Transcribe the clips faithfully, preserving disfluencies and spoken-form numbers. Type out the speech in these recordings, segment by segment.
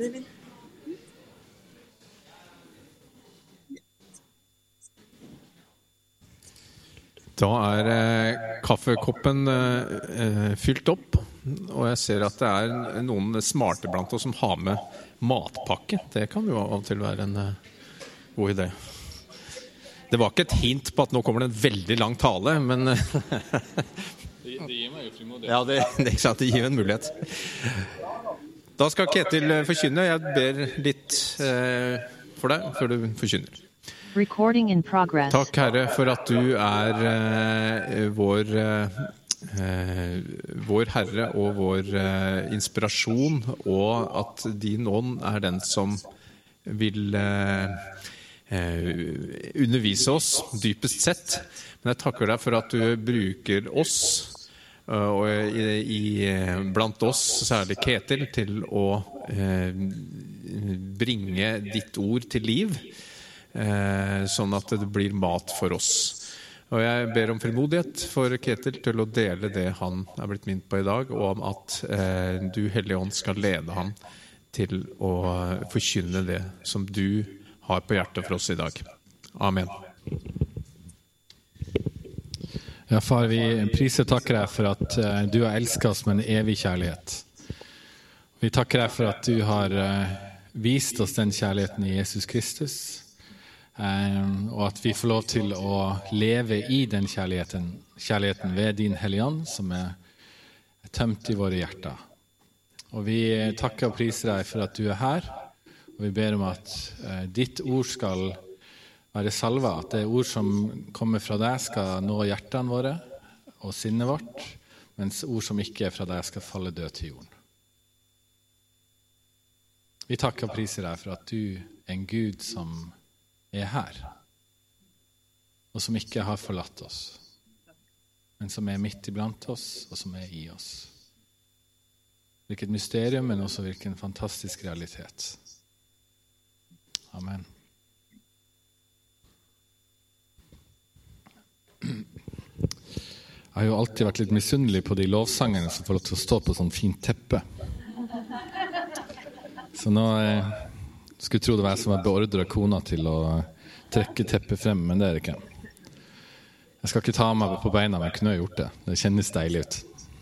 David. Da er eh, kaffekoppen eh, fylt opp, og jeg ser at det er noen smarte blant oss som har med matpakke. Det kan jo av og til være en eh, god idé. Det var ikke et hint på at nå kommer det en veldig lang tale, men det, det gir meg jo frimodighet. Ja, det, det, det gir en mulighet. Da skal Ketil forkynne. Jeg ber litt eh, for deg før du forkynner. Recording in progress. Takk, Herre, for at du er eh, vår, eh, vår Herre og vår eh, inspirasjon, og at din ånd er den som vil eh, undervise oss, dypest sett. Men jeg takker deg for at du bruker oss, og i, i, blant oss, særlig Ketil, til å eh, bringe ditt ord til liv, Eh, sånn at det blir mat for oss. Og jeg ber om frimodighet for Ketil til å dele det han er blitt minnet på i dag, og om at eh, du, Hellige Ånd, skal lede ham til å forkynne det som du har på hjertet for oss i dag. Amen. Ja, far, vi priser og takker deg for at uh, du har elsket oss med en evig kjærlighet. Vi takker deg for at du har uh, vist oss den kjærligheten i Jesus Kristus, Um, og at vi får lov til å leve i den kjærligheten, kjærligheten ved din Hellige Ånd, som er tømt i våre hjerter. Og vi takker og priser deg for at du er her, og vi ber om at uh, ditt ord skal være salva, at det ord som kommer fra deg skal nå hjertene våre og sinnet vårt, mens ord som ikke er fra deg skal falle død til jorden. Vi takker og priser deg for at du er en Gud som er her, og som ikke har forlatt oss, men som er midt iblant oss, og som er i oss. Hvilket mysterium, men også hvilken fantastisk realitet. Amen. Jeg har jo alltid vært litt misunnelig på de lovsangene som får lov til å stå på sånn fint teppe. Så nå eh, skulle tro det var jeg som hadde beordret kona til å trekke teppet frem, men det er det ikke. Jeg skal ikke ta meg på beina, men jeg kunne ha gjort det. Det kjennes deilig ut.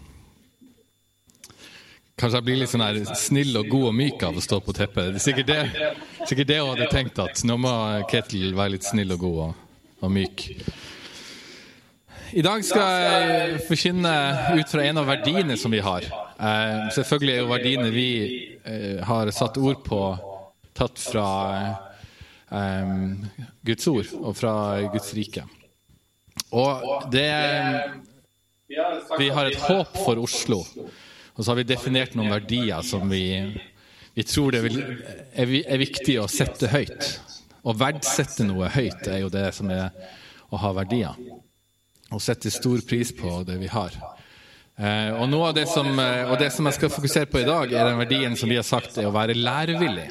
Kanskje jeg blir litt sånn her snill og god og myk av å stå på teppet. Det er sikkert det, sikkert det jeg hadde tenkt at nå må Ketil være litt snill og god og, og myk. I dag skal jeg forkynne ut fra en av verdiene som vi har. Eh, selvfølgelig er jo verdiene vi eh, har satt ord på tatt fra eh, Guds ord og fra Guds rike. Og det vi har et håp for Oslo, og så har vi definert noen verdier som vi, vi tror det vil, er, er viktig å sette høyt. Å verdsette noe høyt er jo det som er å ha verdier. Å sette stor pris på det vi har. Eh, og noe av det som, og det som jeg skal fokusere på i dag er den verdien som vi har sagt er å være lærevillig.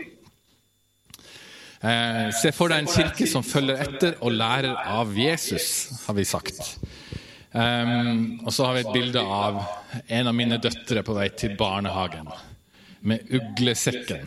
Eh, se for deg en kirke som følger etter og lærer av Jesus, har vi sagt. Um, og så har vi et bilde av en av mine døtre på vei til barnehagen med uglesekken,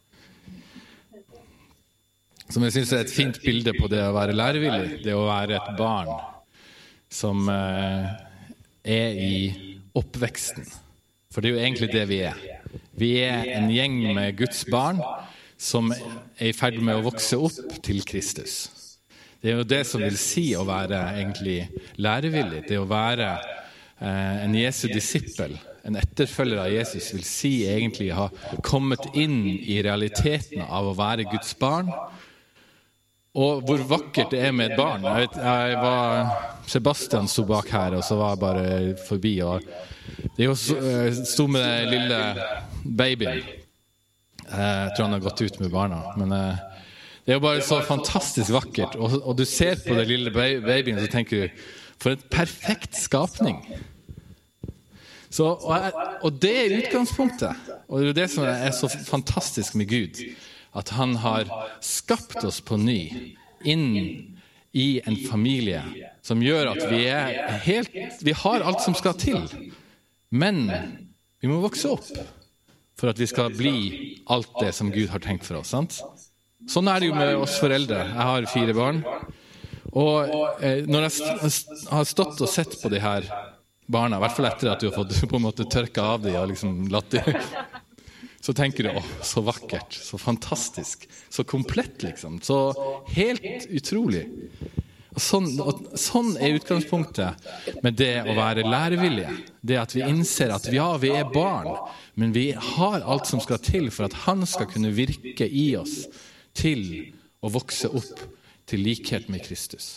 som jeg synes er et fint bilde på det å være lærevillig, det å være et barn som uh, er i oppveksten, for det er jo egentlig det vi er. Vi er en gjeng med Guds barn som er i ferd med å vokse opp til Kristus. Det er jo det som vil si å være egentlig lærevillig. Det å være eh, en Jesu disippel, en etterfølger av Jesus, vil si egentlig ha kommet inn i realiteten av å være Guds barn. Og hvor vakkert det er med et barn. Jeg, vet, jeg var, Sebastian sto bak her, og så var jeg bare forbi. Og det sto med den lille babyen. Jeg tror han har gått ut med barna, men... Eh, det er jo bare så fantastisk vakkert, og, og du ser på den lille babyen, så tenker du, for en perfekt skapning. Så, og, og det er utgangspunktet, og det er det som er så fantastisk med Gud, at han har skapt oss på ny, inn i en familie, som gjør at vi er helt, vi har alt som skal til, men vi må vokse opp. for at vi skal bli alt det som Gud har tenkt for oss, sant? Sånn er det jo med oss foreldre. Jeg har fire barn, og eh, når jeg har stått og sett på de her barna, i hvert fall etter at du har fått på en måte tørket av de og liksom latt de, så tenker du, åh, så vakkert, så fantastisk, så komplett liksom, så helt utrolig. Og sånn, og sånn er utgangspunktet med det å være lærevillige. Det at vi innser at ja, vi er barn, men vi har alt som skal til for at han skal kunne virke i oss til å vokse opp til likhet med Kristus.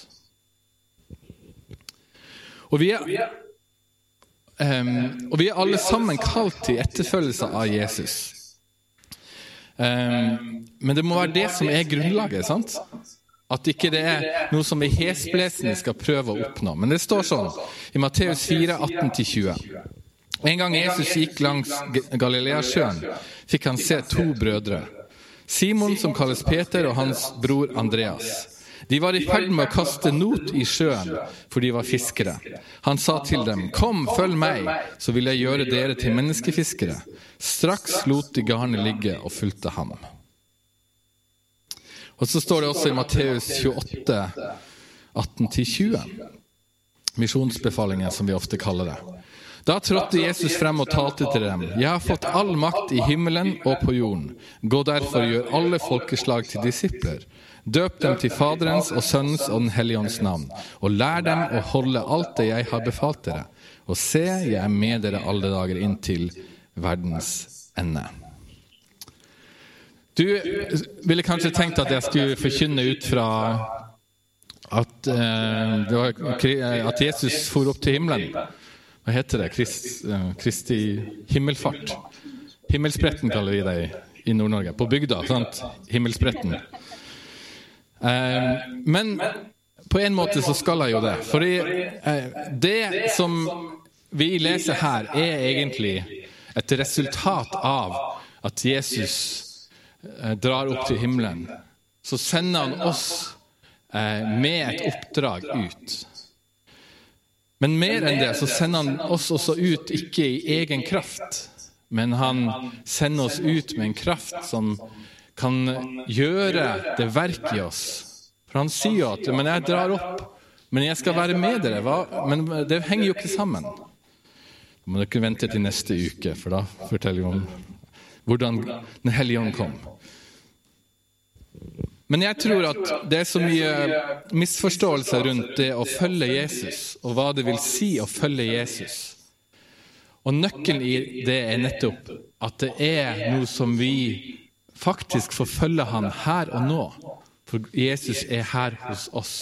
Og vi er, um, og vi er alle sammen kalt til etterfølgelse av Jesus. Um, men det må være det som er grunnlaget, sant? At ikke det er noe som vi hesblesende skal prøve å oppnå. Men det står sånn i Matteus fire, atten til tjue. En gang Jesus gikk langs Galileasjøen, fikk han se to brødre. Simon, som kalles Peter, og hans bror Andreas. De var i ferd med å kaste not i sjøen, for de var fiskere. Han sa til dem, kom, følg meg, så vil jeg gjøre dere til menneskefiskere. Straks lot de garnet ligge og fulgte ham. Og så står det også i Matteus tjueåtte, atten til tjue. Misjonsbefalingen, som vi ofte kaller det. Da trådte Jesus frem og talte til dem. Jeg har fått all makt i himmelen og på jorden. Gå derfor og gjør alle folkeslag til disipler. Døp dem til Faderens og Sønnens og den Hellige Ånds navn. Og lær dem å holde alt det jeg har befalt dere. Og se, jeg er med dere alle dager inn til verdens ende. Du ville kanskje tenkt at jeg skulle forkynne ut fra at, eh, det var, at Jesus for opp til himmelen. Hva heter det? Krist, eh, Kristi himmelfart. Himmelspretten kaller vi det i Nord-Norge. På bygda, sant? Himmelspretten. Eh, men på en måte så skal jeg jo det. Fordi eh, det som vi leser her er egentlig et resultat av at Jesus drar opp til himmelen, så sender han oss eh, med et oppdrag ut. Men mer enn det, så sender han oss også ut ikke i egen kraft, men han sender oss ut med en kraft som kan gjøre det verk i oss. For han sier jo at, men jeg drar opp, men jeg skal være med dere. Hva? Men det henger jo ikke sammen. Da må dere vente til neste uke, for da forteller vi om hvordan den Hellige Ånd kom. Men jeg tror at det er så mye misforståelse rundt det å følge Jesus, og hva det vil si å følge Jesus. Og nøkkelen i det er nettopp at det er noe som vi faktisk får følge han her og nå, for Jesus er her hos oss.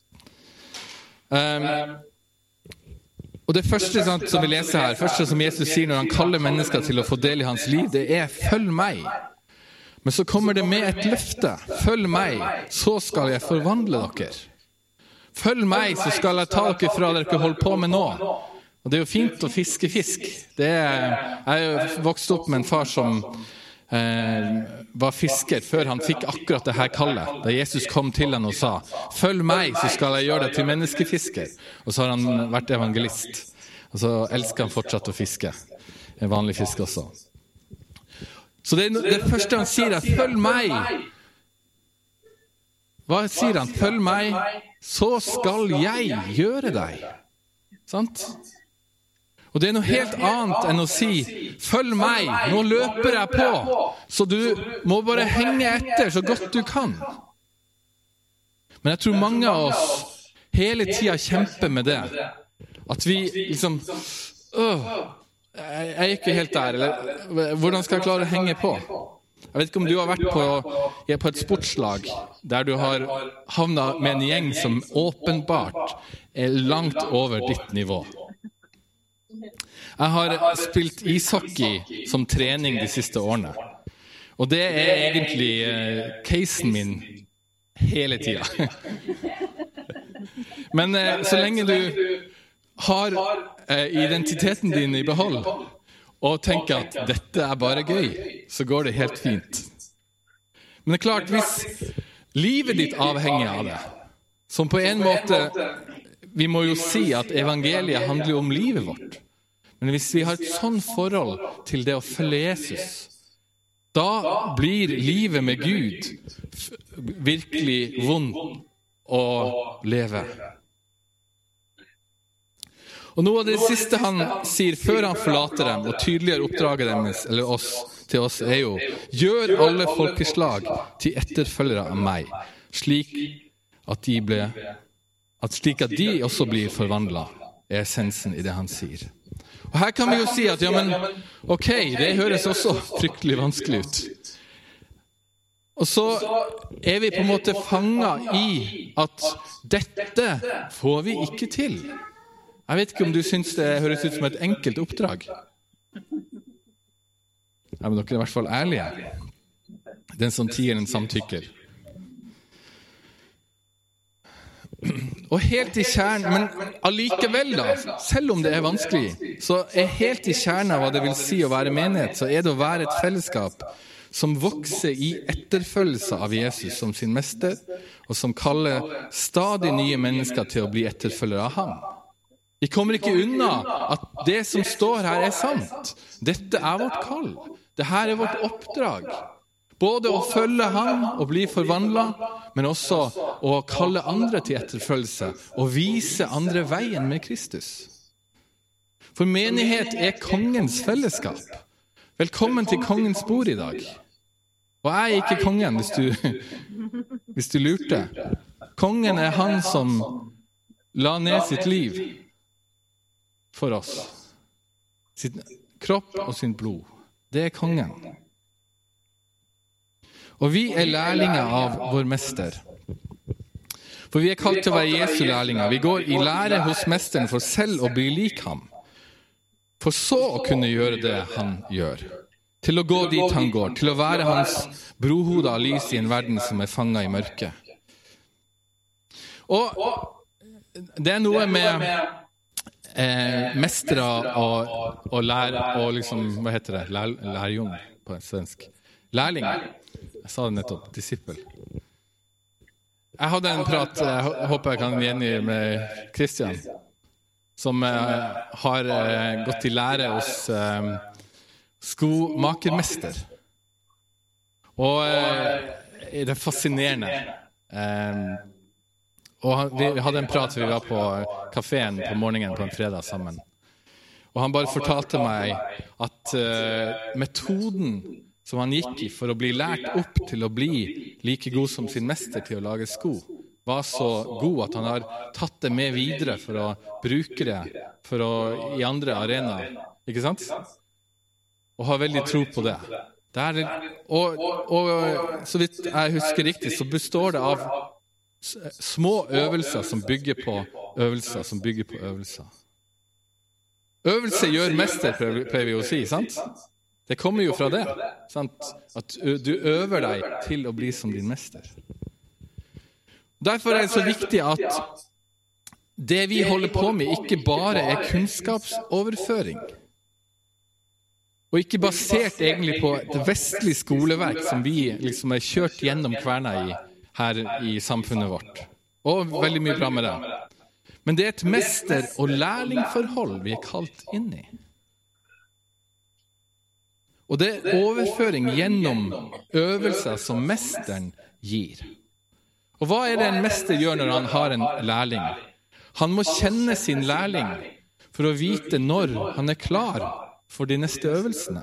Um, Og det første sant, som vi leser her, første som Jesus sier når han kaller mennesker til å få del i hans liv, det er «følg meg». Men så kommer det med et løfte. «Følg meg, så skal jeg forvandle dere». «Følg meg, så skal jeg ta dere fra det dere holder på med nå». Og det er jo fint å fiske fisk. Det er, jeg er jo vokst opp med en far som eh, var fisker før han fikk akkurat det her kallet. Da Jesus kom til han og sa, «Følg meg, så skal jeg gjøre deg til menneskefisker». Og så har han vært evangelist. Og så elsker han fortsatt å fiske. En vanlig fisk også. Så det, det første han sier er, «Følg meg». Hva sier han? «Følg meg, så skal jeg gjøre deg». Sant? Og det er noe helt annet enn å si, «Følg meg, nå løper jeg på, så du må bare henge etter så godt du kan». Men jeg tror mange av oss hele tiden kjemper med det. At vi liksom, «Åh, jeg er ikke helt der», eller «Hvordan skal jeg klare å henge på?» Jeg vet ikke om du har vært på, på et sportslag der du har havnet med en gjeng som åpenbart er langt over ditt nivå. Jeg har spilt ishockey som trening de siste årene. Og det er egentlig eh, casen min hele tiden. Men eh, så lenge du har eh, identiteten din i behold, og tenker at dette er bare gøy, så går det helt fint. Men det er klart, hvis livet ditt avhenger av det, som på en måte, vi må jo si at evangeliet handler om livet vårt. Men hvis vi har et sånn forhold til det å følge Jesus, da blir livet med Gud virkelig vondt å leve. Og noe av det siste han sier før han forlater dem og tydeligere oppdraget deres, eller oss, til oss, er jo: gjør alle folkeslag til etterfølgere av meg, slik at de, ble, at slik at de også blir forvandlet, er essensen i det han sier. Og her kan vi jo si at, ja, men, ok, det høres også fryktelig vanskelig ut. Og så er vi på en måte fanget i at dette får vi ikke til. Jeg vet ikke om du synes det høres ut som et enkelt oppdrag. Ja, men dere er i hvert fall ærlige. Den som tier, den samtykker. Og helt i kjernen, men allikevel da, selv om det er vanskelig, så er helt i kjernen av hva det vil si å være menighet, så er det å være et fellesskap som vokser i etterfølgelse av Jesus som sin mester, og som kaller stadig nye mennesker til å bli etterfølgere av ham. Vi kommer ikke unna at det som står her er sant. Dette er vårt kall. Dette er vårt oppdrag. Både å følge ham og bli forvandlet, men også å kalle andre til etterfølgelse og vise andre veien med Kristus. For menighet er kongens fellesskap. Velkommen til kongens bord i dag. Og jeg er ikke kongen, hvis du, hvis du lurte. Kongen er han som la ned sitt liv for oss. Sin kropp og sin blod. Det er kongen. Og vi er lærlinger av vår mester. For vi er kalt til å være Jesu lærlinger. Vi går i lære hos mesteren for selv å bli lik ham. For så å kunne gjøre det han gjør. Til å gå dit han går. Til å være hans brohode av lys i en verden som er fanget i mørket. Og det er noe med eh, mestere og, og lære, og liksom, hva heter det? Lær, lærjung på svensk. Lærling. Jeg sa det nettopp, disippel. Jeg hadde en prat, jeg håper jeg kan gjengi med Kristian, som eh, har eh, gått i lære hos eh, skomakermester. Og eh, det er fascinerende. Eh, og han, vi hadde en prat, vi var på kaféen på morgenen på en fredag sammen. Og han bare fortalte meg at eh, metoden som han gikk i for å bli lært opp til å bli like god som sin mester til å lage sko, var så god at han har tatt det med videre for å bruke det for å, i andre arenaer. Ikke sant? Og har veldig tro på det. det er, og, og så vidt jeg husker riktig, så består det av små øvelser som bygger på øvelser, som bygger på øvelser. Øvelse gjør mester, prøver vi å si, sant? Det kommer jo fra det, sant? At du øver deg til å bli som din mester. Derfor er det så viktig at det vi holder på med ikke bare er kunnskapsoverføring, og ikke basert egentlig på et vestlig skoleverk som vi liksom er kjørt gjennom kverna i her i samfunnet vårt. Og veldig mye bra med det. Men det er et mester- og lærlingforhold vi er kalt inn i. Og det er overføring gjennom øvelser som mesteren gir. Og hva er det en mester gjør når han har en lærling? Han må kjenne sin lærling for å vite når han er klar for de neste øvelsene.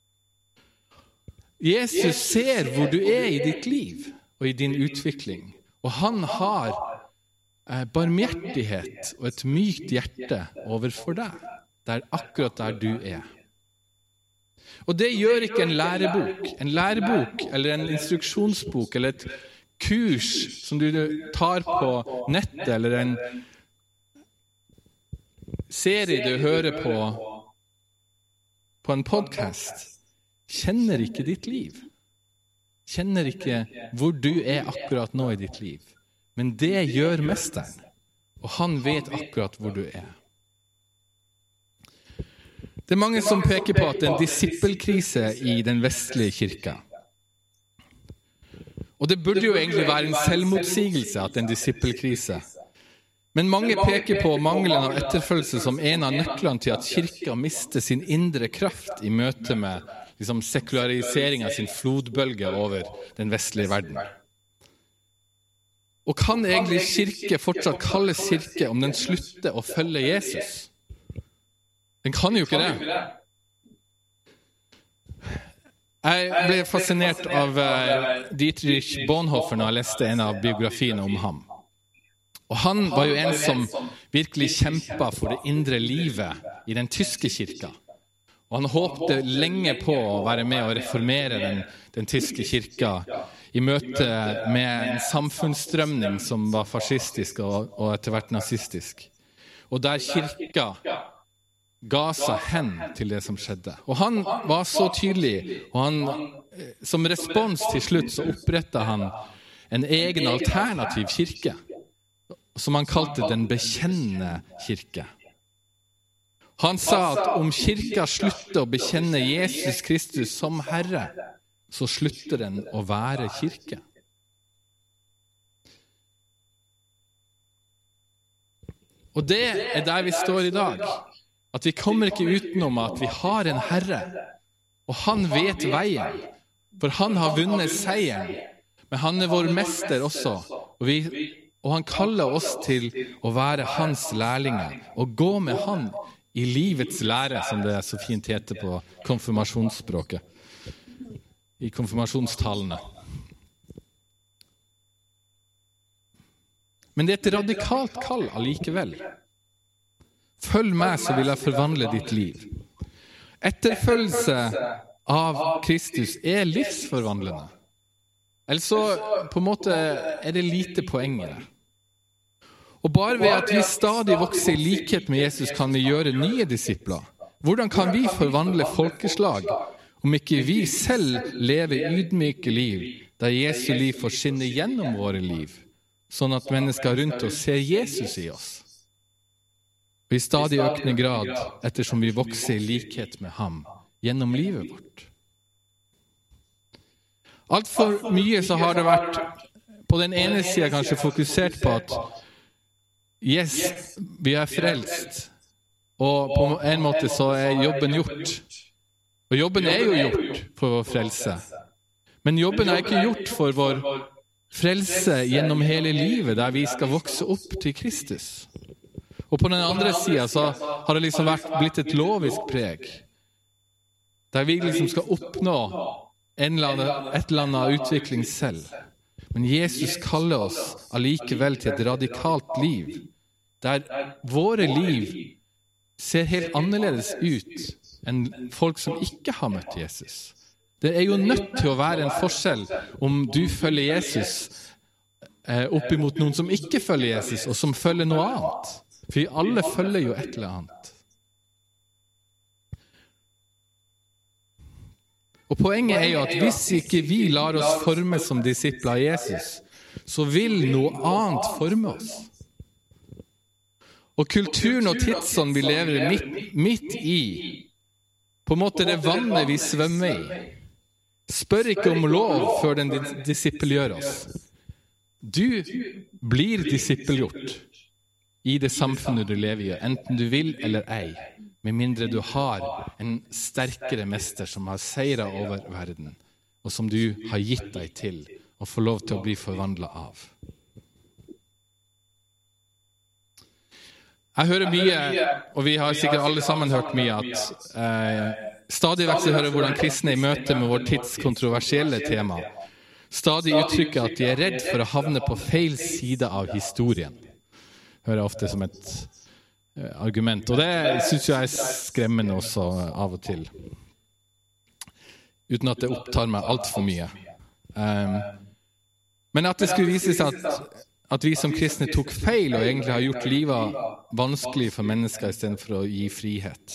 Jesus ser hvor du er i ditt liv og i din utvikling. Og han har barmhjertighet og et mykt hjerte overfor deg. Det er akkurat der du er. Og det gjør ikke en lærebok. En lærebok eller en instruksjonsbok eller et kurs som du tar på nettet eller en serie du hører på på en podcast kjenner ikke ditt liv. Kjenner ikke hvor du er akkurat nå i ditt liv. Men det gjør mesteren. Og han vet akkurat hvor du er. Det er mange som peker på at det er en disippelkrise i den vestlige kirka. Og det burde jo egentlig være en selvmotsigelse at det er en disippelkrise. Men mange peker på mangelen av etterfølgelse som en av nøklene til at kirka mister sin indre kraft i møte med liksom, sekularisering av sin flodbølge over den vestlige verden. Og kan egentlig kirke fortsatt kalles kirke om den slutter å følge Jesus? Den kan jo ikke det. Jeg ble fascinert av Dietrich Bonhoeffer når jeg leste en av biografiene om ham. Og han var jo en som virkelig kjempet for det indre livet i den tyske kirka. Og han håpte lenge på å være med og reformere den, den tyske kirka i møte med en samfunnsstrømning som var fascistisk og, og etter hvert nazistisk. Og der kirka ga seg hen til det som skjedde. Og han var så tydelig, og han, som respons til slutt så opprettet han en egen alternativ kirke, som han kalte den bekjennende kirke. Han sa at om kirka slutter å bekjenne Jesus Kristus som Herre, så slutter den å være kirke. Og det er der vi står i dag. At vi kommer ikke utenom at vi har en Herre, og han vet veien, for han har vunnet seieren, men han er vår mester også, og, vi, og han kaller oss til å være hans lærlinger, og gå med han i livets lære, som det er så fint heter på konfirmasjonsspråket, i konfirmasjonstalene. Men det er et radikalt kall allikevel. Følg meg, så vil jeg forvandle ditt liv. Etterfølgelse av Kristus er livsforvandlende. Eller så på en måte er det lite poeng i det. Og bare ved at vi stadig vokser i likhet med Jesus kan vi gjøre nye disipler. Hvordan kan vi forvandle folkeslag om ikke vi selv lever ydmyke liv, der Jesu liv får skinne gjennom våre liv, sånn at mennesker rundt oss ser Jesus i oss? Og i stadig økende grad, ettersom vi vokser i likhet med ham gjennom livet vårt. Alt for mye så har det vært på den ene siden kanskje fokusert på at yes, vi er frelst, og på en måte så er jobben gjort. Og jobben er jo gjort for vår frelse. Men jobben er ikke gjort for vår frelse gjennom hele livet, der vi skal vokse opp til Kristus. Og på den andre siden så har det liksom vært blitt et lovisk preg, der vi liksom skal oppnå en eller annen, et eller annet utvikling selv. Men Jesus kaller oss allikevel til et radikalt liv, der våre liv ser helt annerledes ut enn folk som ikke har møtt Jesus. Det er jo nødt til å være en forskjell om du følger Jesus eh, opp imot noen som ikke følger Jesus, og som følger noe annet. For alle følger jo et eller annet. Og poenget er jo at hvis ikke vi lar oss forme som disipler av Jesus, så vil noe annet forme oss. Og kulturen og tidsånd vi lever midt, midt i, på en måte det vannet vi svømmer i, spør ikke om lov før den disippelgjør oss. Du blir disippelgjort i det samfunnet du lever i, enten du vil eller ei, med mindre du har en sterkere mester som har seiret over verden, og som du har gitt deg til å få lov til å bli forvandlet av. Jeg hører mye, og vi har sikkert alle sammen hørt mye, at eh, stadig vekk så hører hvordan kristne i møte med vår tids kontroversielle tema stadig uttrykker at de er redd for å havne på feil side av historien. Hører jeg ofte som et eh, argument, og det synes jeg er skremmende også av og til, uten at det opptar meg alt for mye. Um, men at det skulle vise seg at At vi som kristne tok feil og egentlig har gjort livet vanskelig for mennesker i stedet for å gi frihet.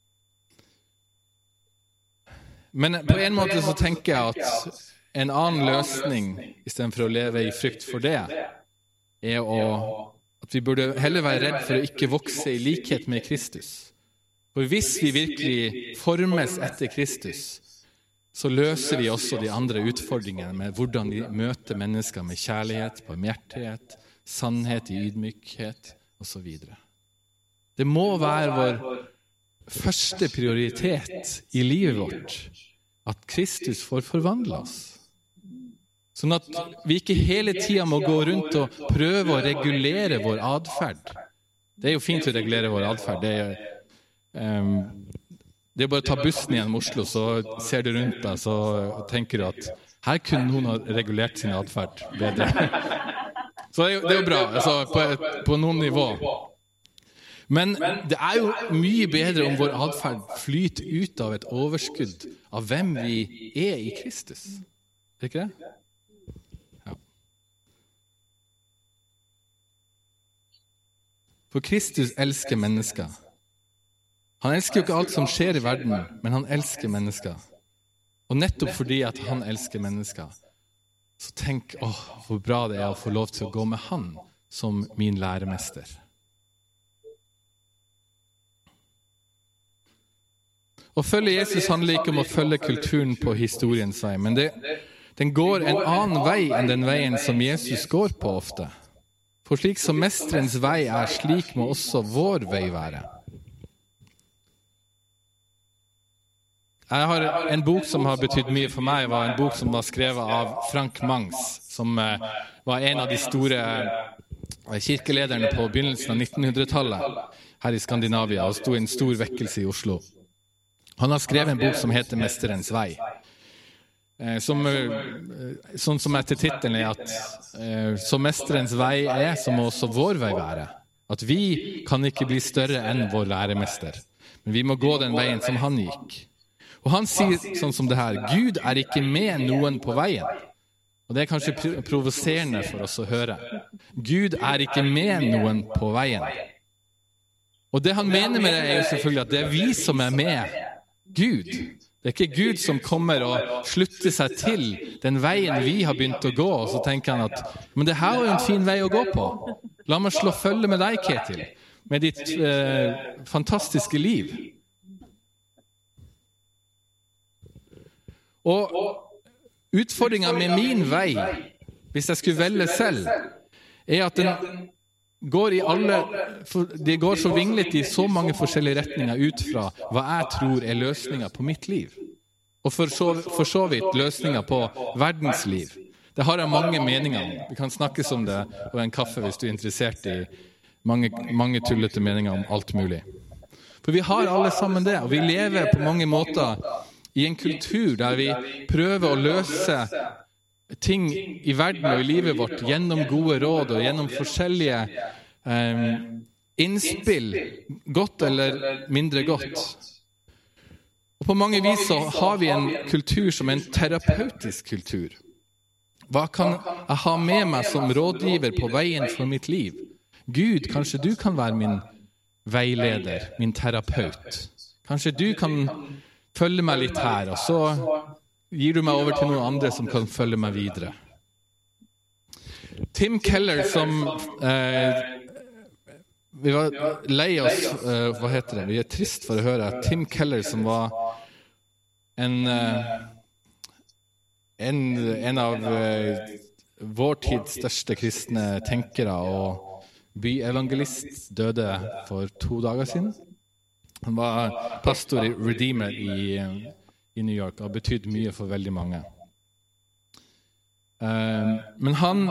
Men på en måte så tenker jeg at en annen løsning, i stedet for å leve i frykt for det, er å, at vi burde heller være redd for å ikke vokse i likhet med Kristus. For hvis vi virkelig formes etter Kristus, så løser vi også de andre utfordringene med hvordan vi møter mennesker med kjærlighet, barmhjertighet, sannhet i ydmykhet og så videre. Det må være vår første prioritet i livet vårt at Kristus får forvandle oss. Sånn at vi ikke hele tiden må gå rundt og prøve å regulere vår adferd. Det er jo fint å regulere vår adferd. Det er, um, det er bare å ta bussen gjennom Oslo, så ser du rundt deg, så tenker du at her kunne noen ha regulert sin adferd bedre. Så det er jo, det er jo bra, altså, på, på noen nivå. Men det er jo mye bedre om vår adferd flyter ut av et overskudd av hvem vi er i Kristus. Er det ikke det? Ja. For Kristus elsker mennesker. Han elsker jo ikke alt som skjer i verden, men han elsker mennesker. Og nettopp fordi at han elsker mennesker, så tenk, åh, hvor bra det er å få lov til å gå med han som min læremester. Å følge Jesus handler ikke om å følge kulturen på historiens vei, men det, den går en annen vei enn den veien som Jesus går på ofte. For slik som mesterens vei er, slik må også vår vei være. Jeg har en bok som har betydd mye for meg, var en bok som var skrevet av Frank Mangs, som var en av de store kirkelederne på begynnelsen av nittenhundretallet her i Skandinavia, og stod i en stor vekkelse i Oslo. Han har skrevet en bok som heter Mesterens vei, som, sånn som etter titelen er at så mesterens vei er, så må også vår vei være. At vi kan ikke bli større enn vår læremester, men vi må gå den veien som han gikk. Og han sier sånn som det her, Gud er ikke med noen på veien. Og det er kanskje provoserende for oss å høre. Gud er ikke med noen på veien. Og det han mener med det er jo selvfølgelig at det er vi som er med Gud. Det er ikke Gud som kommer og slutter seg til den veien vi har begynt å gå, og så tenker han at, men det her er jo en fin vei å gå på. La meg slå følge med deg, Ketil, med ditt eh, fantastiske liv. Og utfordringen med min vei, hvis jeg skulle velge selv, er at den går i alle, det går så vinglet i så mange forskjellige retninger ut fra hva jeg tror er løsninger på mitt liv. Og for så, for så vidt løsninger på verdens liv. Det har jeg mange meninger om. Vi kan snakkes om det over en kaffe hvis du er interessert i mange, mange tullete meninger om alt mulig. For vi har alle sammen det, og vi lever på mange måter i en kultur der vi prøver å løse ting i verden og i livet vårt gjennom gode råd og gjennom forskjellige eh, innspill, godt eller mindre godt. Og på mange vis så har vi en kultur som er en terapeutisk kultur. Hva kan jeg ha med meg som rådgiver på veien for mitt liv? Gud, kanskje du kan være min veileder, min terapeut. Kanskje du kan følge meg litt her, og så gir du meg over til noen andre som kan følge meg videre. Tim Keller, som eh, vi var lei oss, eh, hva heter det? Vi er trist for å høre. Tim Keller, som var en, eh, en, en av eh, vår tids største kristne tenkere og byevangelist, døde for to dager siden. Han var pastor i Redeemer i, i New York og har betydd mye for veldig mange. Uh, men han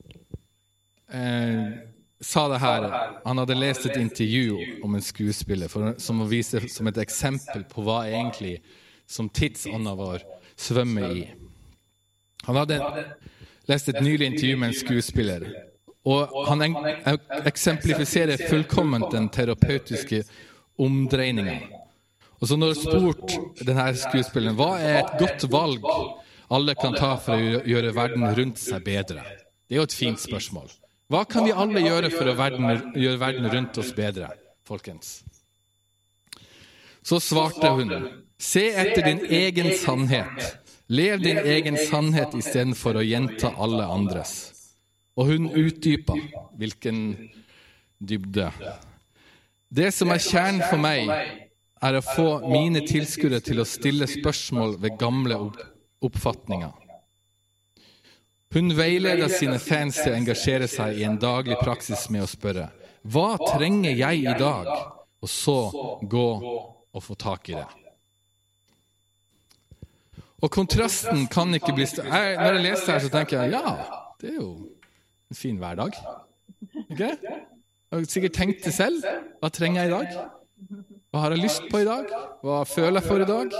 uh, sa det her, han hadde lest et intervju om en skuespiller for, som å vise som et eksempel på hva egentlig som tidsånda vår svømmer i. Han hadde lest et nylig intervju med en skuespiller, og han eksemplifiserer fullkomment den terapeutiske omdreiningen. Og så når spurt denne skuespilleren, hva er et godt valg alle kan ta for å gjøre verden rundt seg bedre? Det er jo et fint spørsmål. Hva kan vi alle gjøre for å verden, gjøre verden rundt oss bedre, folkens? Så svarte hun, se etter din egen sannhet. Lev din egen sannhet i stedet for å gjenta alle andres. Og hun utdypet hvilken dybde. Det som er kjernen for meg, er å få mine tilskuere til å stille spørsmål ved gamle oppfatninger. Hun veileder sine fans til å engasjere seg i en daglig praksis med å spørre, Hva trenger jeg i dag? Og så gå og få tak i det. Og kontrasten kan ikke bli større. Jeg, når jeg leser her, så tenker jeg, ja, det er jo en fin hverdag. Ikke? Jeg har sikkert tenkt det selv. Hva trenger jeg i dag? Hva har jeg lyst på i dag? Hva føler jeg for i dag?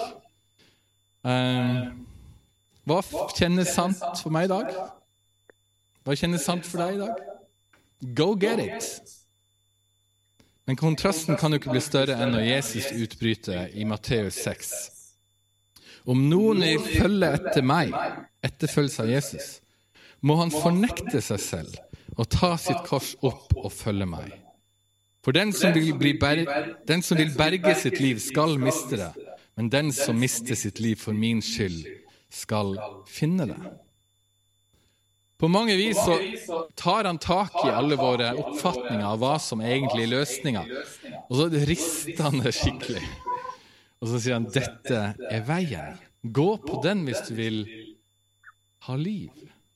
Um, hva kjennes sant for meg i dag? Hva kjennes sant for deg i dag? Go get it! Men kontrasten kan jo ikke bli større enn når Jesus utbryter i Matteus seks. Om noen vil følge etter meg, etterfølgelse av Jesus, må han fornekte seg selv og ta sitt kors opp og følge meg. For den som vil, bli ber- den som vil berge sitt liv skal miste det, men den som mister sitt liv for min skyld skal finne det. På mange vis så tar han tak i alle våre oppfatninger av hva som egentlig er løsninger, og så rister han det skikkelig. Og så sier han, dette er veien. Gå på den hvis du vil ha liv.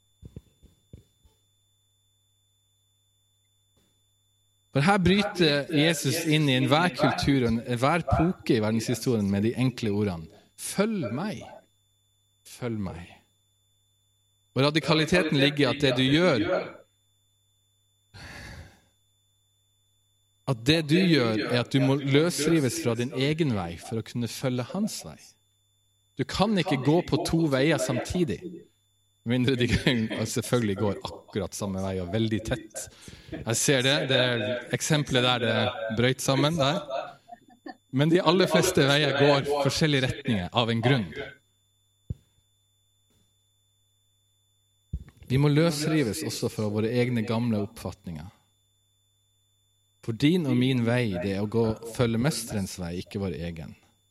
For her bryter Jesus inn i enhver kultur og enhver poke i verdenshistorien med de enkle ordene. Følg meg. Følg meg. Og radikaliteten ligger i at det du gjør, at det du gjør er at du må løsrives fra din egen vei for å kunne følge hans vei. Du kan ikke gå på to veier samtidig, mindre de selvfølgelig går akkurat samme vei og veldig tett. Jeg ser det, det er eksempelet der det brøyt sammen der. Men de aller fleste veier går forskjellige retninger av en grunn. Vi må løsrives også fra våre egne gamle oppfatninger. For din og min vei, det er å gå følge mesterens vei, ikke vår egen.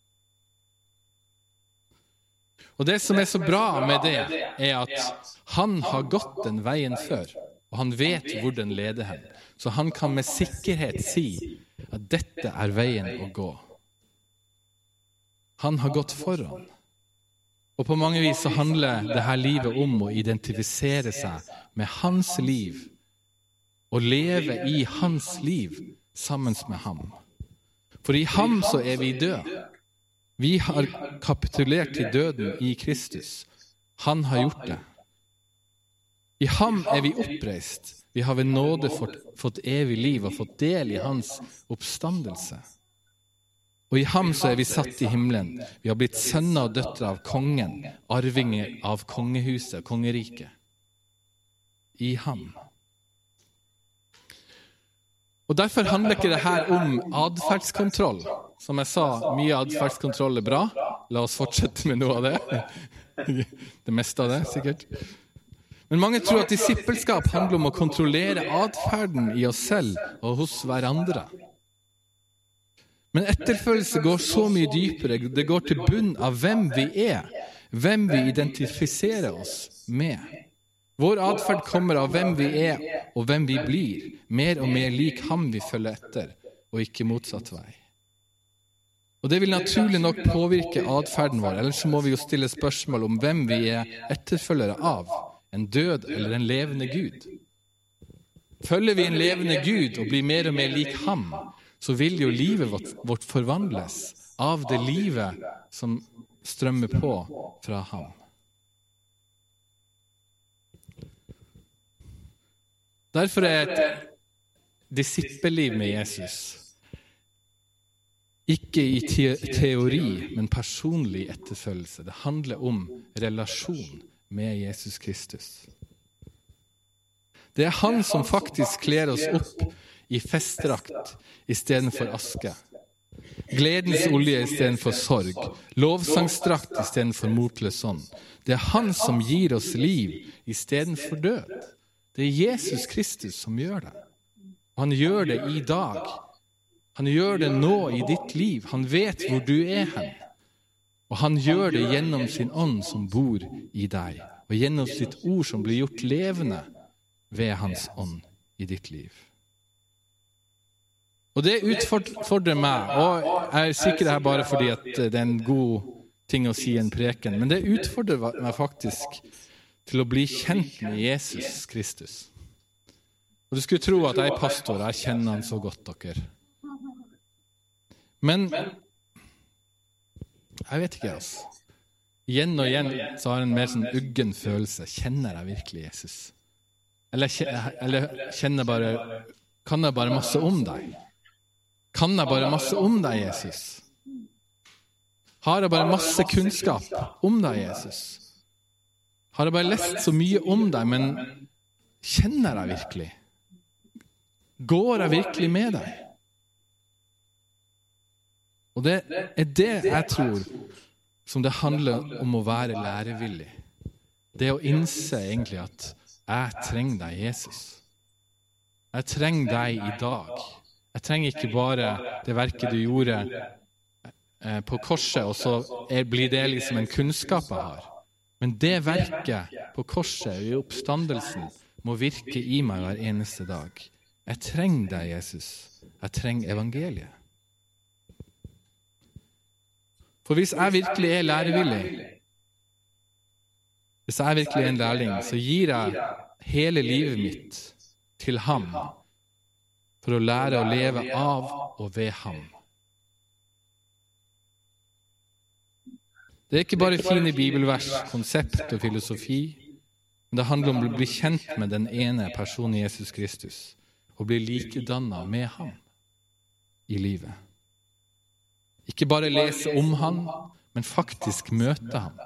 Og det som er så bra med det, er at han har gått den veien før, og han vet hvor den leder hen. Så han kan med sikkerhet si at dette er veien å gå. Han har gått foran. Og på mange vis så handler dette livet om å identifisere seg med hans liv og leve i hans liv sammen med ham. For i ham så er vi døde. Vi har kapitulert til døden i Kristus. Han har gjort det. I ham er vi oppreist. Vi har ved nåde fått, fått evig liv og fått del i hans oppstandelse. Og i ham så er vi satt i himmelen. Vi har blitt sønner og døtre av kongen, arvinger av kongehuset, kongeriket. I ham. Og derfor handler ikke det her om adferdskontroll. Som jeg sa, mye adferdskontroll er bra. La oss fortsette med noe av det. Det meste av det, sikkert. Men mange tror at disippelskap handler om å kontrollere adferden i oss selv og hos hverandre. Men etterfølgelse går så mye dypere. Det går til bunn av hvem vi er, hvem vi identifiserer oss med. Vår adferd kommer av hvem vi er og hvem vi blir, mer og mer lik ham vi følger etter, og ikke motsatt vei. Og det vil naturlig nok påvirke adferden vår, ellers så må vi jo stille spørsmål om hvem vi er etterfølgere av, en død eller en levende Gud. Følger vi en levende Gud og blir mer og mer lik ham, så vil jo livet vårt, vårt forvandles av det livet som strømmer på fra ham. Derfor er et disippelliv med Jesus ikke i te- teori, men personlig etterfølgelse. Det handler om relasjon med Jesus Kristus. Det er han som faktisk kler oss opp i festdrakt i stedet for aske. Gledens olje i stedet for sorg. Lovsangsdrakt i stedet for motløs ånd. Det er han som gir oss liv i stedet for død. Det er Jesus Kristus som gjør det. Han gjør det i dag. Han gjør det nå i ditt liv. Han vet hvor du er hen. Og han gjør det gjennom sin ånd som bor i deg. Og gjennom sitt ord som blir gjort levende ved hans ånd i ditt liv. Og det utfordrer meg, og jeg er sikker det her bare fordi at det er en god ting å si i en preken, men det utfordrer meg faktisk til å bli kjent med Jesus Kristus. Og du skulle tro at jeg er pastor, jeg kjenner han så godt, dere. Men jeg vet ikke, altså. Igjen og igjen så har jeg en mer sånn uggen følelse. Kjenner jeg virkelig Jesus? Eller, eller kjenner bare, kan jeg bare masse om deg? Kan jeg bare masse om deg, Jesus? Har jeg bare masse kunnskap om deg, Jesus? Har jeg bare lest så mye om deg, men kjenner jeg virkelig? Går jeg virkelig med deg? Og det er det jeg tror som det handler om å være lærevillig. Det å innse egentlig at jeg trenger deg, Jesus. Jeg trenger deg i dag. Jeg trenger ikke bare det verket du gjorde på korset, og så blir det liksom en kunnskap jeg har. Men det verket på korset i oppstandelsen må virke i meg hver eneste dag. Jeg trenger deg, Jesus. Jeg trenger evangeliet. For hvis jeg virkelig er lærevillig, hvis jeg virkelig er en lærling, så gir jeg hele livet mitt til ham for å lære å leve av og ved ham. Det er ikke bare fine bibelvers, konsept og filosofi, men det handler om å bli kjent med den ene personen Jesus Kristus og bli likedannet med ham i livet. Ikke bare lese om han, men faktisk møte ham.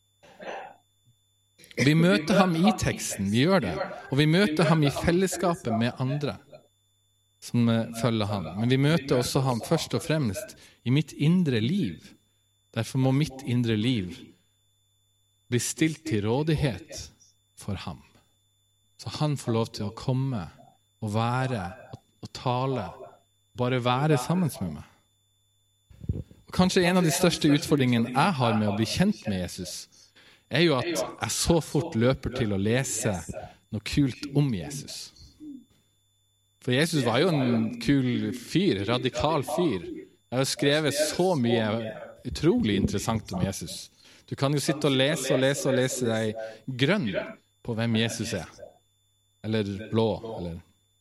Vi møter ham i teksten, vi gjør det. Og vi møter ham i fellesskapet med andre som følger ham. Men vi møter også ham først og fremst i mitt indre liv. Derfor må mitt indre liv bli stilt til rådighet for ham. Så han får lov til å komme og være og tale, bare være sammen med meg. Og kanskje en av de største utfordringene jeg har med å bli kjent med Jesus, er jo at jeg så fort løper til å lese noe kult om Jesus. For Jesus var jo en kul fyr, radikal fyr. Jeg har skrevet så mye utrolig interessant om Jesus. Du kan jo sitte og lese og lese og lese deg grønn på hvem Jesus er. Eller blå, eller...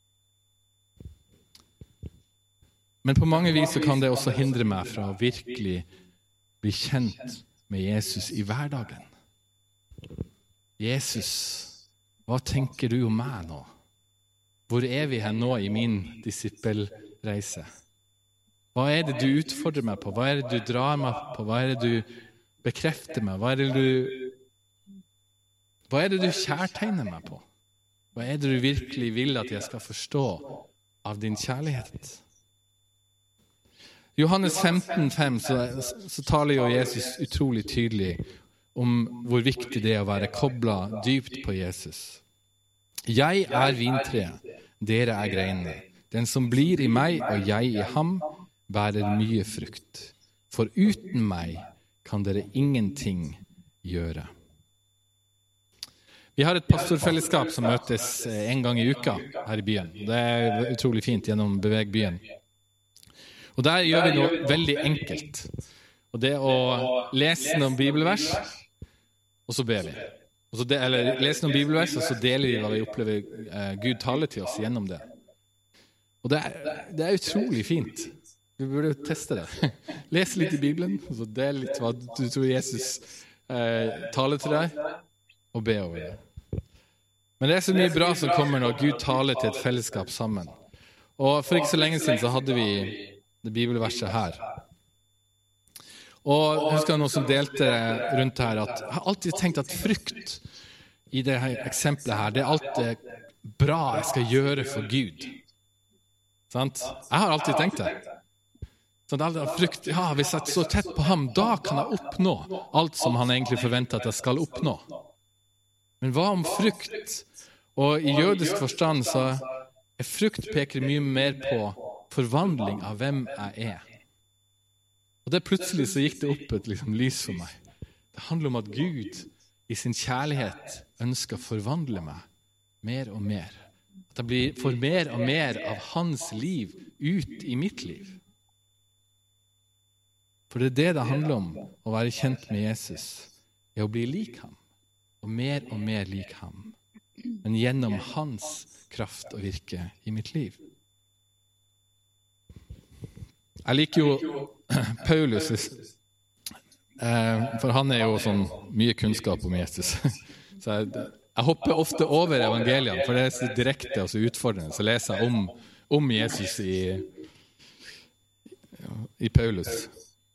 Men på mange vis så kan det også hindre meg fra å virkelig bli kjent med Jesus i hverdagen. Jesus, hva tenker du om meg nå? Hvor er vi her nå i min disippelreise? Hva er det du utfordrer meg på? Hva er det du drar meg på? Hva er det du bekrefter meg? Hva er det du, hva er det du kjærtegner meg på? Hva er det du virkelig vil at jeg skal forstå av din kjærlighet? Johannes femten fem så, så taler jo Jesus utrolig tydelig om hvor viktig det er å være koblet dypt på Jesus. Jeg er vintreet, dere er greinene. Den som blir i meg og jeg i ham, bærer mye frukt. For uten meg kan dere ingenting gjøre. Vi har et pastorfellesskap som møtes en gang i uka her i byen. Det er utrolig fint gjennom Beveg byen. Og der gjør vi noe veldig enkelt. Og det er å lese noen bibelvers, og så ber vi. Og så de, eller lese noen bibelvers, og så deler vi hva vi opplever eh, Gud taler til oss gjennom det. Og det er, det er utrolig fint. Vi burde teste det. Lese litt i Bibelen, og så dele litt hva du tror Jesus eh, taler til deg, og be over det. Men det er så mye bra som kommer når Gud taler til et fellesskap sammen. Og for ikke så lenge siden så hadde vi det bibelverset her. Og jeg husker noen som delte rundt her at jeg har alltid tenkt at frukt i det her eksempelet her, det er alt det bra jeg skal gjøre for Gud. Sant? Jeg har alltid tenkt det. Sånn at frukt, ja, hvis jeg står tett på ham, da kan jeg oppnå alt som han egentlig forventer at jeg skal oppnå. Men hva om frukt? Og i jødisk forstand så er frukt peker mye mer på forvandling av hvem jeg er. Og det plutselig så gikk det opp et liksom, lys for meg. Det handler om at Gud i sin kjærlighet ønsker å forvandle meg mer og mer. At jeg blir, får mer og mer av hans liv ut i mitt liv. For det er det det handler om, å være kjent med Jesus, er å bli lik ham, og mer og mer lik ham. Men gjennom hans kraft og virke i mitt liv. Jeg liker jo Paulus, for han er jo sånn mye kunnskap om Jesus. Så jeg, jeg hopper ofte over evangeliene, for det er så direkte og så utfordrende. Så leser jeg om, om Jesus i, i Paulus.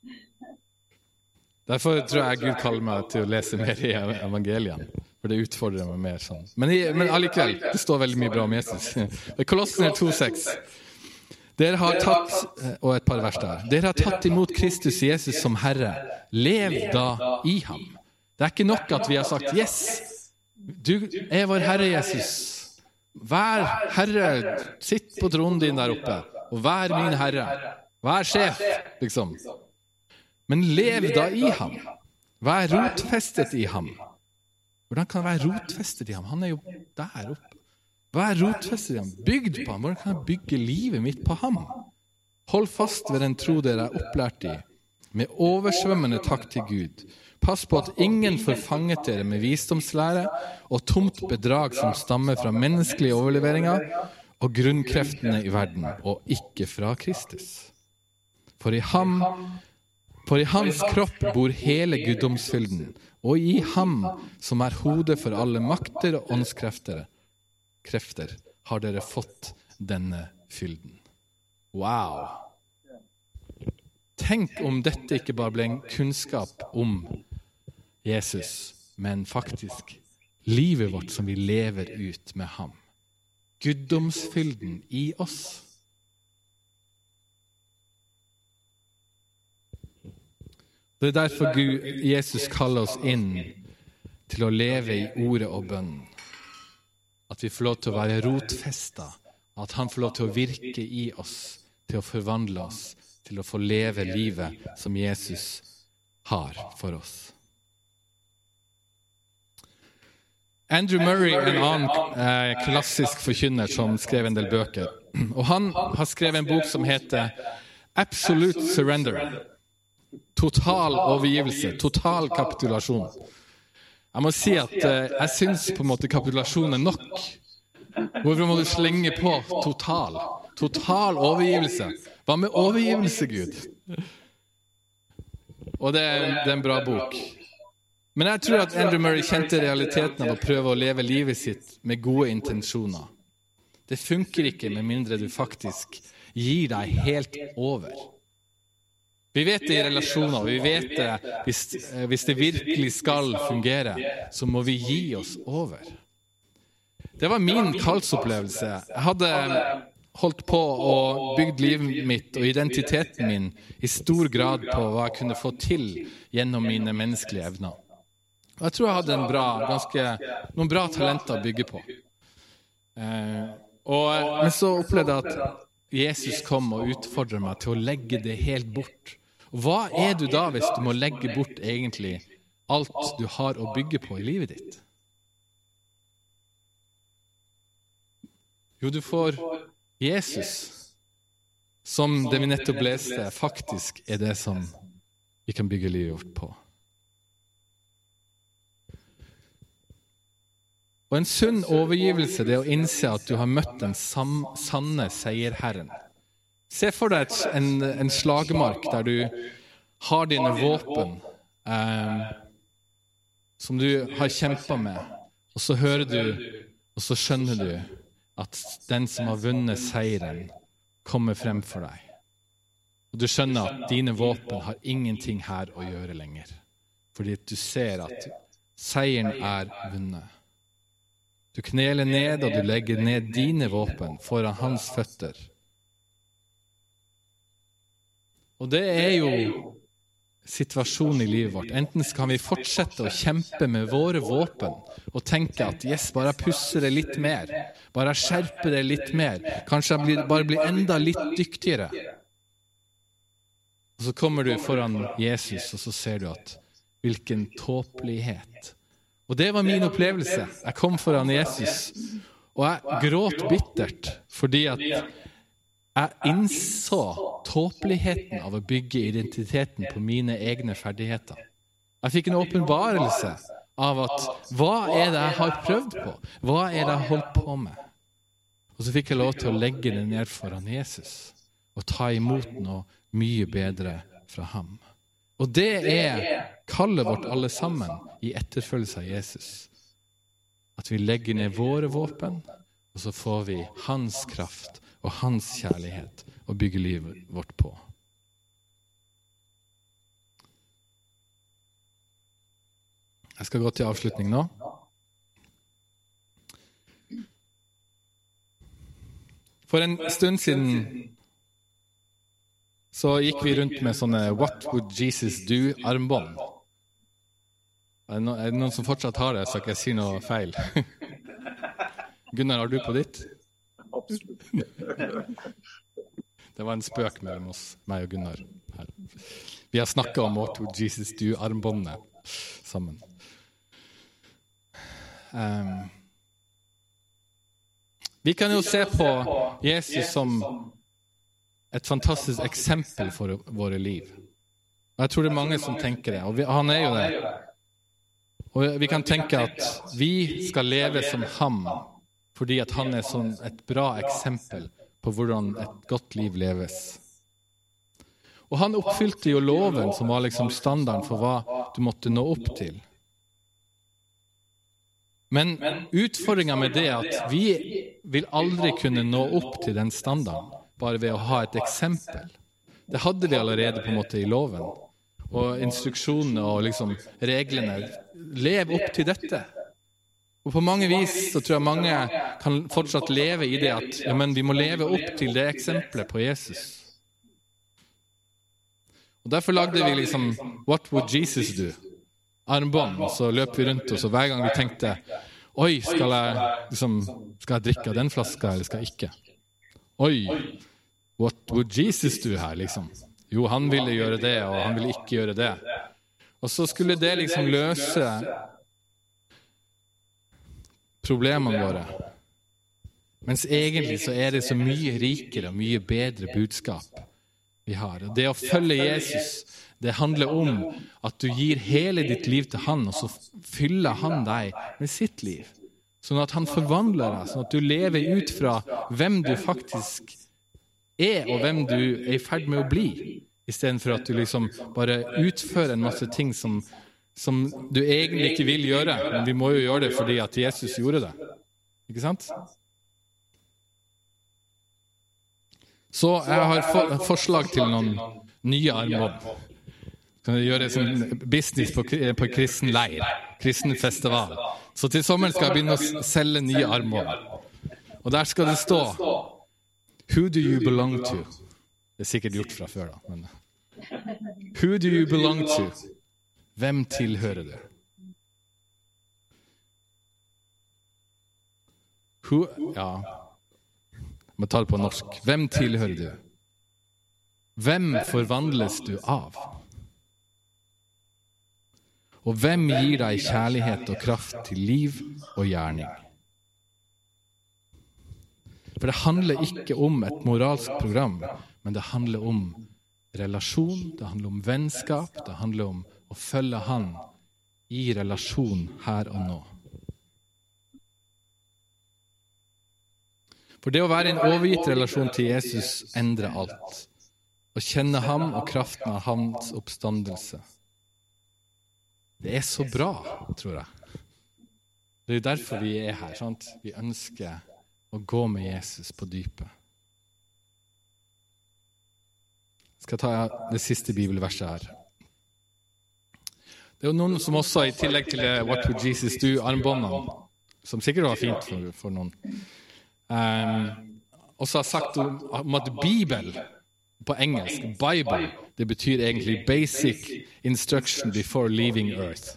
Derfor tror jeg Gud kaller meg til å lese mer i evangeliene, for det utfordrer meg mer sånn. Men, i, men allikevel, det står veldig mye bra om Jesus. Kolossene to seks. Dere har tatt, og et par vers der, dere har tatt imot Kristus Jesus som Herre. Lev da i ham. Det er ikke nok at vi har sagt, yes, du er vår Herre Jesus. Vær Herre, sitt på tronen din der oppe, og vær min Herre. Vær sjef, liksom. Men lev da i ham. Vær rotfestet i ham. Hvordan kan jeg være rotfestet i ham? Han er jo der oppe. Hva er rotfestet i ham? Bygd på ham? Hvordan kan jeg bygge livet mitt på ham? Hold fast ved den tro dere er opplært i, med oversvømmende takk til Gud. Pass på at ingen forfanget dere med visdomslære og tomt bedrag som stammer fra menneskelige overleveringer og grunnkreftene i verden, og ikke fra Kristus. For i ham, for i hans kropp bor hele guddomsfylden, og i ham, som er hodet for alle makter og åndskrefter, krefter, har dere fått denne fylden. Wow! Tenk om dette ikke bare ble en kunnskap om Jesus, men faktisk livet vårt som vi lever ut med ham. Guddomsfylden i oss. Det er derfor Gud, Jesus kaller oss inn til å leve i ordet og bønnen. At vi får lov til å være rotfestet, at han får lov til å virke i oss, til å forvandle oss, til å få leve livet som Jesus har for oss. Andrew Murray er en annen eh, klassisk forkynner som skrev en del bøker. Og han har skrevet en bok som heter Absolute Surrender. Total overgivelse, total kapitulasjon. Jeg må si at eh, jeg synes på en måte kapitulasjon er nok. Hvorfor må du slenge på total? Total overgivelse. Hva med overgivelse, Gud? Og det er, det er en bra bok. Men jeg tror at Andrew Murray kjente realiteten av å prøve å leve livet sitt med gode intensjoner. Det funker ikke med mindre du faktisk gir deg helt over. Vi vet det i relasjoner, vi vet det hvis, hvis det virkelig skal fungere, så må vi gi oss over. Det var min kallsopplevelse. Jeg hadde holdt på og bygd livet mitt og identiteten min i stor grad på hva jeg kunne få til gjennom mine menneskelige evner. Og jeg tror jeg hadde en bra, ganske, noen bra talenter å bygge på. Eh, og, men så opplevde jeg at Jesus kom og utfordret meg til å legge det helt bort. Hva er du da hvis du må legge bort egentlig alt du har å bygge på i livet ditt? Jo, du får Jesus, som det vi nettopp leste, faktisk er det som vi kan bygge livet vårt på. Og en sunn overgivelse, det er å innse at du har møtt den sanne seierherren. Se for deg en, en slagmark der du har dine våpen eh, som du har kjempet med, og så hører du, og så skjønner du at den som har vunnet seieren kommer frem for deg. Og du skjønner at dine våpen har ingenting her å gjøre lenger, fordi du ser at seieren er vunnet. Du kneler ned, og du legger ned dine våpen foran hans føtter. Og det er jo situasjonen i livet vårt. Enten kan vi fortsette å kjempe med våre våpen og tenke at yes, bare pusser det litt mer, bare skjerper det litt mer, kanskje jeg blir, bare blir enda litt dyktigere. Og så kommer du foran Jesus, og så ser du at hvilken tåpelighet. Og det var min opplevelse. Jeg kom foran Jesus, og jeg gråt bittert, fordi at jeg innså tåpeligheten av å bygge identiteten på mine egne ferdigheter. Jeg fikk en åpenbarelse av at hva er det jeg har prøvd på? Hva er det jeg har holdt på med? Og så fikk jeg lov til å legge det ned foran Jesus og ta imot noe mye bedre fra ham. Og det er kallet vårt alle sammen i etterfølgelse av Jesus. At vi legger ned våre våpen, og så får vi hans kraft og hans kjærlighet å bygge livet vårt på. Jeg skal gå til avslutning nå. For en stund siden så gikk vi rundt med sånne What would Jesus do-armbånd. Er det noen som fortsatt har det, så ikke jeg sier noe feil? Gunnar, har du på ditt? Absolutt. Det var en spøk mellom oss, meg og Gunnar. Her. Vi har snakket om What would Jesus do-armbåndet sammen. Um, vi kan jo se på Jesus som et fantastisk eksempel for våre liv. Og jeg tror det er mange som tenker det, og vi, han er jo det. Og vi kan tenke at vi skal leve som ham, fordi at han er sånn et bra eksempel på hvordan et godt liv leves. Og han oppfylte jo loven som var liksom standarden for hva du måtte nå opp til. Men utfordringen med det er at vi vil aldri kunne nå opp til den standarden, bare ved å ha et eksempel. Det hadde vi allerede på en måte i loven. Og instruksjonene og liksom reglene. Lev opp til dette. Og på mange vis så tror jeg mange kan fortsatt leve i det at ja, men vi må leve opp til det eksempelet på Jesus. Og derfor lagde vi liksom What would Jesus do? Armbånd, og så løp vi rundt oss, og hver gang vi tenkte oi, skal jeg, liksom, skal jeg drikke av den flaska, eller skal jeg ikke? Oi, what would Jesus do her, liksom? Jo, han ville gjøre det, og han ville ikke gjøre det. Og så skulle det liksom løse problemene våre. Mens egentlig så er det så mye rikere og mye bedre budskap vi har. Og det å følge Jesus, det handler om at du gir hele ditt liv til han, og så fyller han deg med sitt liv. Sånn at han forvandler deg, sånn at du lever ut fra hvem du faktisk er, og hvem du er i ferd med å bli, i stedet for at du liksom bare utfører en masse ting som, som du egentlig ikke vil gjøre, men vi må jo gjøre det fordi at Jesus gjorde det. Ikke sant? Så jeg har for, forslag til noen nye armbånd. Kan vi gjøre sånn business på, på kristen leir, kristen festival. Så til sommeren skal jeg begynne å selge nye armbånd. Og der skal det stå Who do you belong to? Det er sikkert gjort fra før da. Men Who do you belong to? Hvem tilhører du? Who, ja, jeg må ta det på norsk. Hvem tilhører du? Hvem forvandles du av? Og hvem gir deg kjærlighet og kraft til liv og gjerning? For det handler ikke om et moralsk program, men det handler om relasjon, det handler om vennskap, det handler om å følge han i relasjon her og nå. For det å være i en overgitt relasjon til Jesus endrer alt. Å kjenne ham og kraften av hans oppstandelse. Det er så bra, tror jeg. Det er jo derfor vi er her, sant? Vi ønsker å gå med Jesus på dypet. Jeg skal ta det siste bibelverset her. Det er jo noen som også, i tillegg til What would Jesus do, armbåndene, som sikkert var fint for, for noen, um, også har sagt om, om at Bibel, på engelsk, Bible, det betyr egentlig Basic Instruction Before Leaving Earth.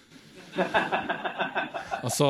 Altså,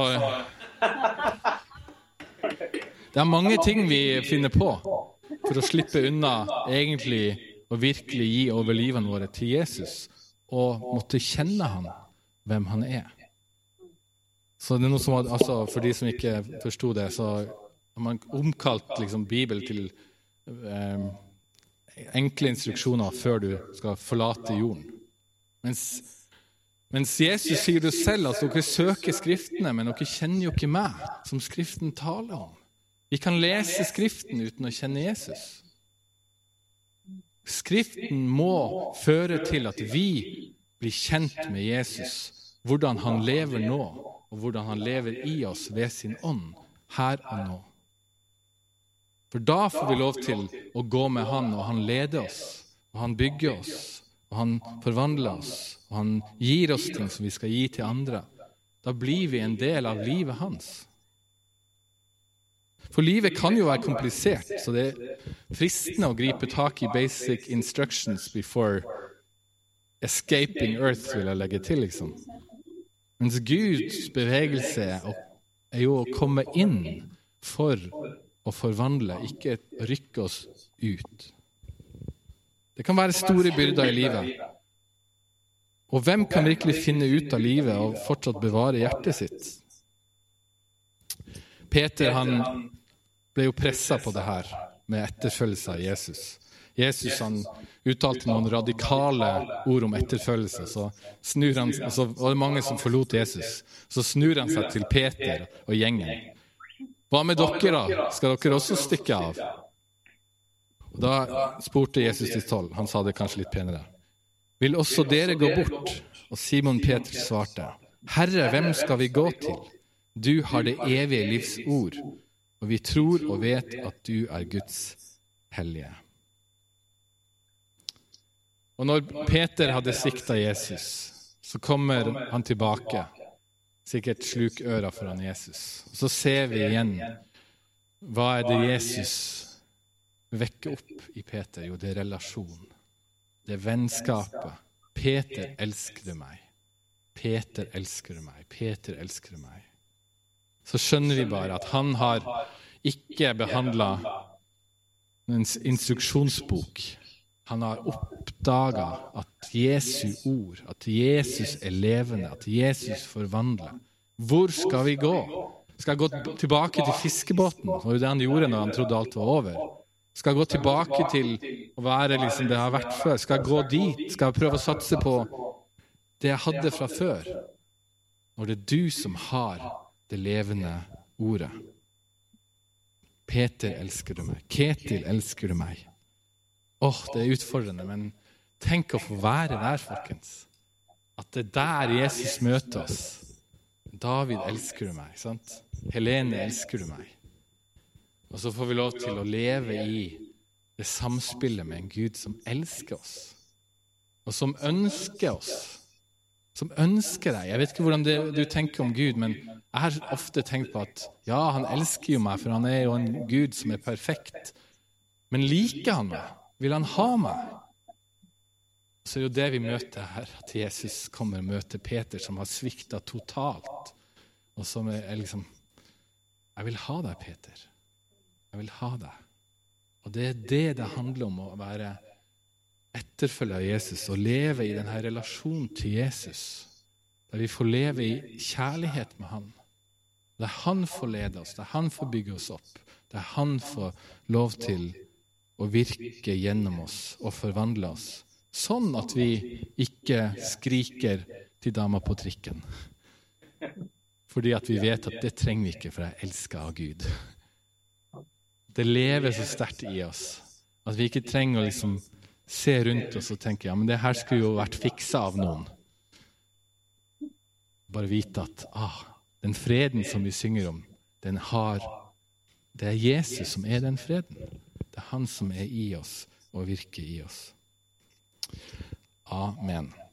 det er mange ting vi finner på for å slippe unna egentlig og virkelig gi over livene våre til Jesus, og måtte kjenne han, hvem han er. Så det er noe som, altså, for de som ikke forstod det, så har man omkalt liksom Bibel til eh, enkle instruksjoner før du skal forlate jorden. Mens, mens Jesus sier det selv, at dere søker skriftene, men dere kjenner jo ikke meg, som skriften taler om. Vi kan lese Skriften uten å kjenne Jesus. Skriften må føre til at vi blir kjent med Jesus, hvordan han lever nå, og hvordan han lever i oss ved sin ånd, her og nå. For da får vi lov til å gå med han, og han leder oss, og han bygger oss, og han forvandler oss, og han gir oss ting som vi skal gi til andre. Da blir vi en del av livet hans. For livet kan jo være komplisert, så det er fristende å gripe tak i basic instructions before escaping earth, vil jeg legge til, liksom. Mens Guds bevegelse er jo å komme inn for å forvandle, ikke rykke oss ut. Det kan være store byrder i livet. Og hvem kan virkelig finne ut av livet og fortsatt bevare hjertet sitt? Peter, han ble jo presset på det her med etterfølgelse av Jesus. Jesus, han uttalte noen radikale ord om etterfølgelse, så, snur han, så var det mange som forlot Jesus. Så snur han seg til Peter og gjengen. Hva med dere da? Skal dere også stikke av? Og da spurte Jesus til tolv, han sa det kanskje litt penere. Vil også dere gå bort? Og Simon Peter svarte, Herre, hvem skal vi gå til? Du har det evige livs ord, og vi tror og vet at du er Guds hellige. Og når Peter hadde sviktet Jesus, så kommer han tilbake, sikkert slukøra foran Jesus. Og så ser vi igjen, hva er det Jesus vekker opp i Peter? Jo, det er relasjon. Det er vennskapet. Peter elsker meg. Peter elsker meg. Peter elsker meg. Så skjønner vi bare at han har ikke behandlet en instruksjonsbok. Han har oppdaget at Jesu ord, at Jesus er levende, at Jesus forvandler. Hvor skal vi gå? Skal jeg gå tilbake til fiskebåten? Det var jo det han gjorde når han trodde alt var over. Skal jeg gå tilbake til å være liksom det har vært før? Skal jeg gå dit? Skal jeg prøve å satse på det jeg hadde fra før? Når det er du som har det levende ordet. Peter elsker du meg. Ketil elsker du meg. Åh, oh, det er utfordrende, men tenk å få være der, folkens. At det er der Jesus møter oss. David elsker du meg, sant? Helene elsker du meg. Og så får vi lov til å leve i det samspillet med en Gud som elsker oss. Og som ønsker oss. Som ønsker deg. Jeg vet ikke hvordan det, du tenker om Gud, men jeg har ofte tenkt på at ja, han elsker jo meg, for han er jo en Gud som er perfekt. Men liker han meg? Vil han ha meg? Så er jo det vi møter her, at Jesus kommer og møter Peter som har sviktet totalt. Og som er liksom, jeg vil ha deg, Peter. Jeg vil ha deg. Og det er det det handler om, å være etterfølger av Jesus, og leve i denne relasjonen til Jesus, der vi får leve i kjærlighet med han. Der han får lede oss, der han får bygge oss opp, der han får lov til å virke gjennom oss og forvandle oss, sånn at vi ikke skriker til dama på trikken. Fordi at vi vet at det trenger vi ikke, for jeg elsker av Gud. Det lever så sterkt i oss, at vi ikke trenger å liksom se rundt oss og tenke, ja, men det her skulle jo vært fikset av noen. Bare vite at ah, den freden som vi synger om, den har, det er Jesus som er den freden. Det er han som er i oss og virker i oss. Amen.